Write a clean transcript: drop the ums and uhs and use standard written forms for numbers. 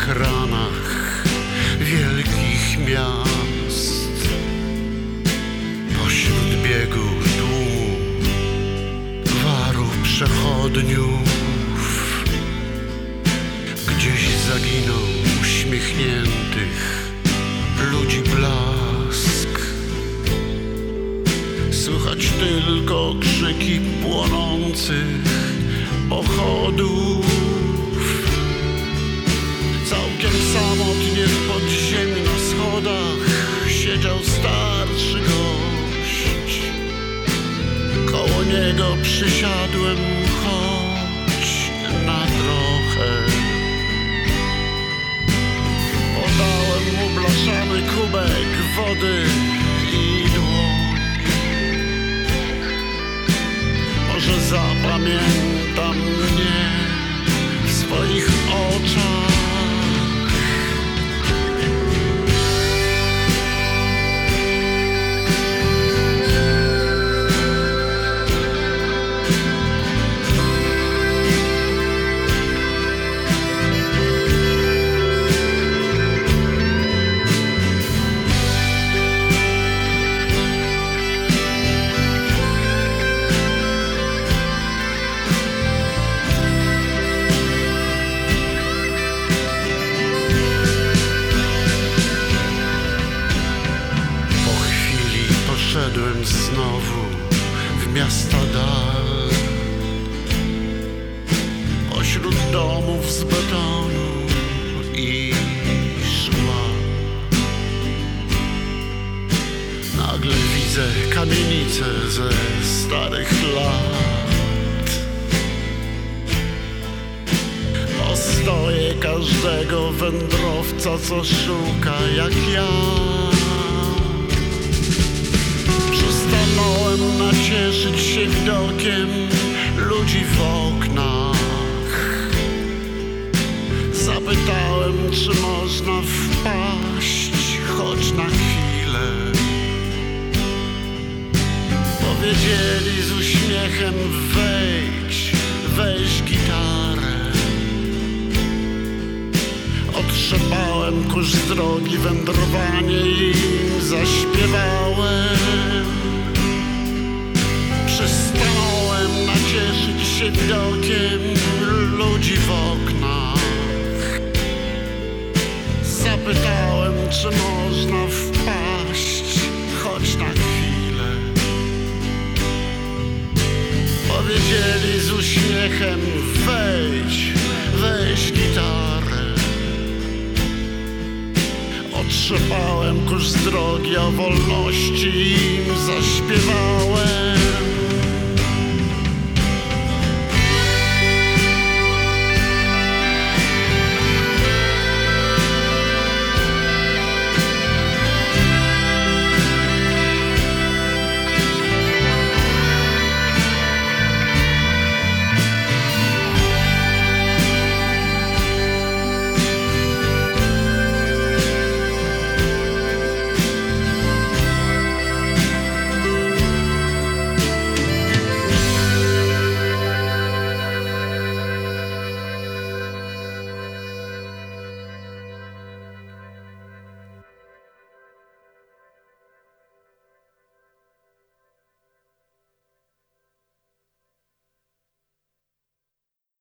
ekranach wielkich miast, pośród biegu tłumu gwaru przechodniów, gdzieś zaginął uśmiechniętych ludzi blask. Słychać tylko krzyki płonących pochodów. Całkiem samotnie w podziemiu na schodach siedział starszy gość. Koło niego przysiadłem, choć na trochę. Podałem mu blaszany kubek wody i dłoń. Może zapamiętam mnie w swoich oczach. Poszedłem znowu w miasta dal, pośród domów z betonu i szkła. Nagle widzę kamienice ze starych lat. Ostoję każdego wędrowca, co szuka jak ja. Stanąłem nacieszyć się widokiem ludzi w oknach. Zapytałem, czy można wpaść choć na chwilę. Powiedzieli z uśmiechem: weź gitarę. Otrzepałem kurz drogi, wędrowanie im zaśpiewałem. Przestałem nacieszyć się widokiem ludzi w oknach. Zapytałem, czy można wpaść choć na chwilę. Powiedzieli z uśmiechem: weź gitarę. Otrzepałem kurz z drogi, o wolności im zaśpiewałem.